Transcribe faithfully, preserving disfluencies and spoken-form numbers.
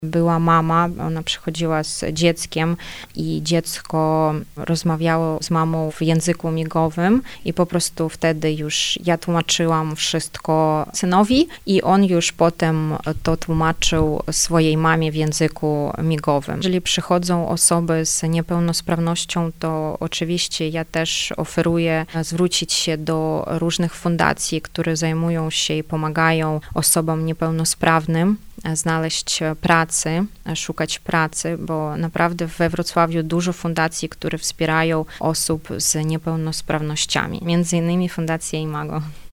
Była mama, ona przychodziła z dzieckiem i dziecko rozmawiało z mamą w języku migowym i po prostu wtedy już ja tłumaczyłam wszystko synowi i on już potem to tłumaczył swojej mamie w języku migowym. Jeżeli przychodzą osoby z niepełnosprawnością, to oczywiście ja też oferuję zwrócić się do różnych fundacji, które zajmują się i pomagają osobom niepełnosprawnym znaleźć pracę, szukać pracy, bo naprawdę we Wrocławiu dużo fundacji, które wspierają osób z niepełnosprawnościami, między innymi Fundacja Imago.